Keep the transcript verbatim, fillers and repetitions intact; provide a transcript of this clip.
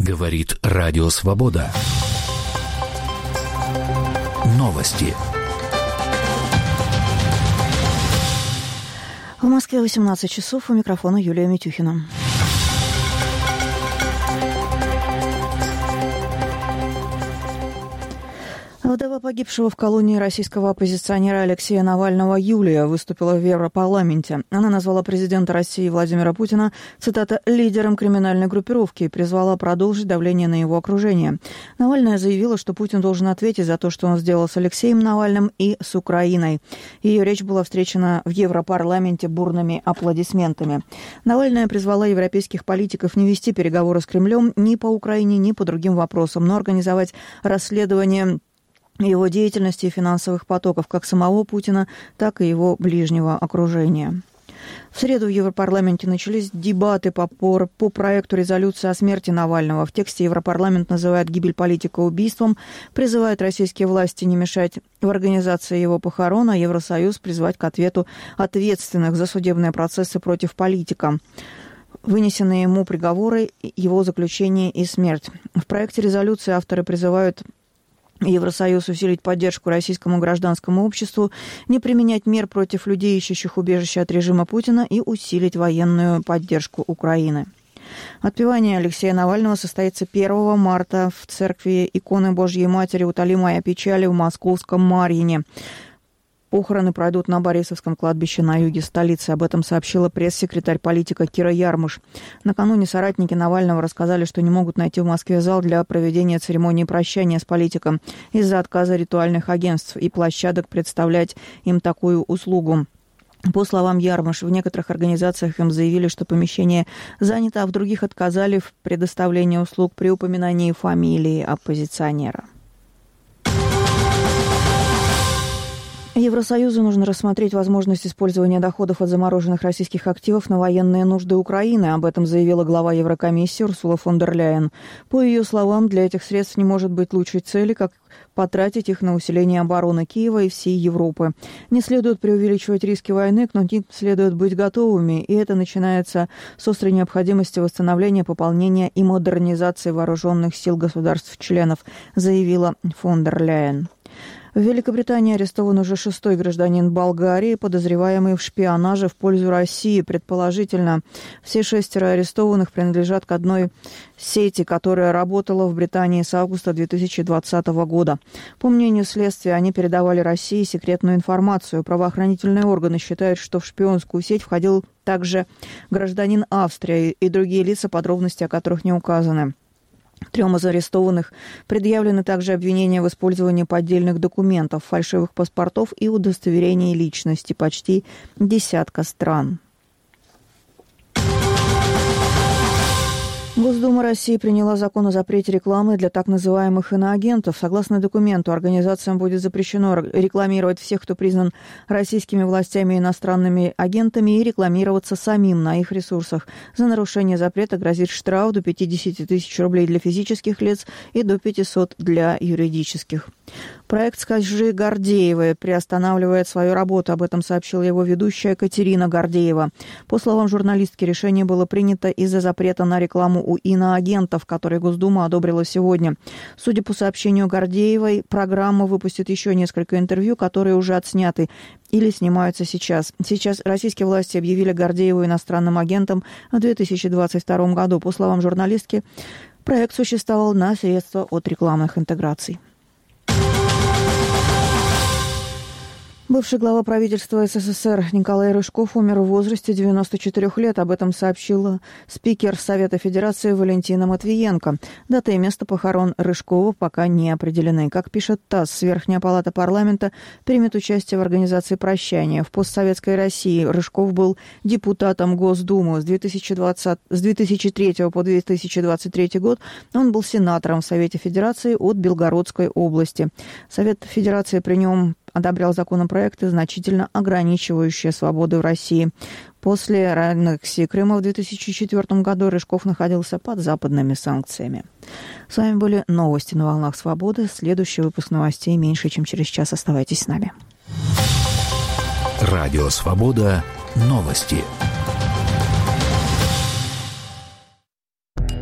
Говорит Радио Свобода. Новости. В Москве восемнадцать часов. У микрофона Юлия Митюхина. Вдова погибшего в колонии российского оппозиционера Алексея Навального Юлия выступила в Европарламенте. Она назвала президента России Владимира Путина, цитата, «лидером криминальной группировки» и призвала продолжить давление на его окружение. Навальная заявила, что Путин должен ответить за то, что он сделал с Алексеем Навальным и с Украиной. Ее речь была встречена в Европарламенте бурными аплодисментами. Навальная призвала европейских политиков не вести переговоры с Кремлем ни по Украине, ни по другим вопросам, но организовать расследование его деятельности и финансовых потоков как самого Путина, так и его ближнего окружения. В среду в Европарламенте начались дебаты по, по, по проекту резолюции о смерти Навального. В тексте Европарламент называет гибель политика убийством, призывает российские власти не мешать в организации его похорон, а Евросоюз призвать к ответу ответственных за судебные процессы против политика. Вынесенные ему приговоры, его заключение и смерть. В проекте резолюции авторы призывают Евросоюз усилить поддержку российскому гражданскому обществу, не применять мер против людей, ищущих убежище от режима Путина, и усилить военную поддержку Украины. Отпевание Алексея Навального состоится первого марта в церкви иконы Божьей Матери «Утоли моя печали» в московском Марьине. Похороны пройдут на Борисовском кладбище на юге столицы. Об этом сообщила пресс-секретарь политика Кира Ярмуш. Накануне соратники Навального рассказали, что не могут найти в Москве зал для проведения церемонии прощания с политиком из-за отказа ритуальных агентств и площадок представлять им такую услугу. По словам Ярмуш, в некоторых организациях им заявили, что помещение занято, а в других отказали в предоставлении услуг при упоминании фамилии оппозиционера. Евросоюзу нужно рассмотреть возможность использования доходов от замороженных российских активов на военные нужды Украины. Об этом заявила глава Еврокомиссии Урсула фон дер Ляйен. По ее словам, для этих средств не может быть лучшей цели, как потратить их на усиление обороны Киева и всей Европы. Не следует преувеличивать риски войны, но к ним следует быть готовыми, и это начинается с острой необходимости восстановления, пополнения и модернизации вооруженных сил государств-членов, заявила фон дер Ляйен. В Великобритании арестован уже шестой гражданин Болгарии, подозреваемый в шпионаже в пользу России. Предположительно, все шестеро арестованных принадлежат к одной сети, которая работала в Британии с августа две тысячи двадцатого года. По мнению следствия, они передавали России секретную информацию. Правоохранительные органы считают, что в шпионскую сеть входил также гражданин Австрии и другие лица, подробности о которых не указаны. Трем из арестованных предъявлены также обвинения в использовании поддельных документов, фальшивых паспортов и удостоверений личности почти десятка стран. Госдума России приняла закон о запрете рекламы для так называемых иноагентов. Согласно документу, организациям будет запрещено рекламировать всех, кто признан российскими властями иностранными агентами, и рекламироваться самим на их ресурсах. За нарушение запрета грозит штраф до пятьдесят тысяч рублей для физических лиц и до пятьсот для юридических. Проект «Скажи Гордеевой» приостанавливает свою работу. Об этом сообщила его ведущая Катерина Гордеева. По словам журналистки, решение было принято из-за запрета на рекламу у иноагентов, который Госдума одобрила сегодня. Судя по сообщению Гордеевой, программа выпустит еще несколько интервью, которые уже отсняты или снимаются сейчас. Сейчас российские власти объявили Гордееву иностранным агентом в две тысячи двадцать втором году. По словам журналистки, проект существовал на средства от рекламных интеграций. Бывший глава правительства СССР Николай Рыжков умер в возрасте девяноста четырёх лет. Об этом сообщила спикер Совета Федерации Валентина Матвиенко. Дата и место похорон Рыжкова пока не определены. Как пишет ТАСС, Верхняя палата парламента примет участие в организации прощания. В постсоветской России Рыжков был депутатом Госдумы. С, две тысячи двадцатого, с две тысячи третьего по две тысячи двадцать третий год он был сенатором в Совете Федерации от Белгородской области. Совет Федерации при нем одобрял законопроекты, значительно ограничивающие свободы в России. После аннексии Крыма в две тысячи четвёртом году Рыжков находился под западными санкциями. С вами были новости на волнах свободы. Следующий выпуск новостей меньше, чем через час. Оставайтесь с нами. Радио Свобода. Новости.